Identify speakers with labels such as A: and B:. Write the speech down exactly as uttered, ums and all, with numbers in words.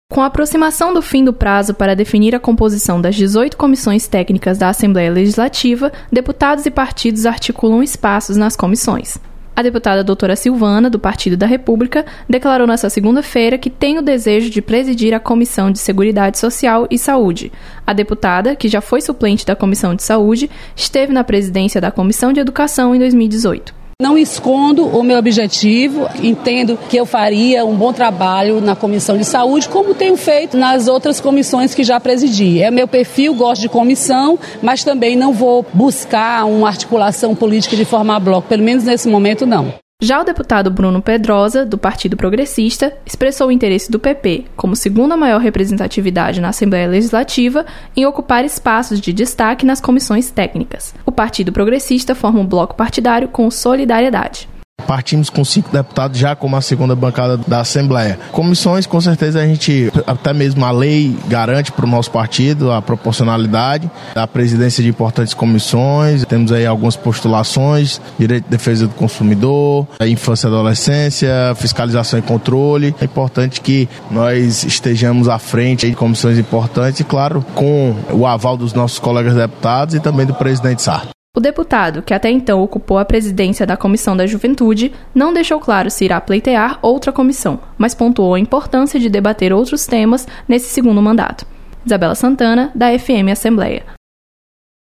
A: Com a aproximação do fim do prazo para definir a composição das dezoito comissões técnicas da Assembleia Legislativa, deputados e partidos articulam espaços nas comissões. A deputada doutora Silvana, do Partido da República, declarou nesta segunda-feira que tem o desejo de presidir a Comissão de Seguridade Social e Saúde. A deputada, que já foi suplente da Comissão de Saúde, esteve na presidência da Comissão de Educação em dois mil e dezoito.
B: Não escondo o meu objetivo, entendo que eu faria um bom trabalho na Comissão de Saúde, como tenho feito nas outras comissões que já presidi. É meu perfil, gosto de comissão, mas também não vou buscar uma articulação política de formar bloco, pelo menos nesse momento não.
A: Já o deputado Bruno Pedrosa, do Partido Progressista, expressou o interesse do P P, como segunda maior representatividade na Assembleia Legislativa, em ocupar espaços de destaque nas comissões técnicas. O Partido Progressista forma um bloco partidário com Solidariedade.
C: Partimos com cinco deputados já como a segunda bancada da Assembleia. Comissões, com certeza a gente, até mesmo a lei garante para o nosso partido a proporcionalidade, a presidência de importantes comissões, temos aí algumas postulações, direito de defesa do consumidor, a infância e adolescência, fiscalização e controle. É importante que nós estejamos à frente de comissões importantes e, claro, com o aval dos nossos colegas deputados e também do presidente Sá.
A: O deputado, que até então ocupou a presidência da Comissão da Juventude, não deixou claro se irá pleitear outra comissão, mas pontuou a importância de debater outros temas nesse segundo mandato. Isabela Santana, da F M Assembleia.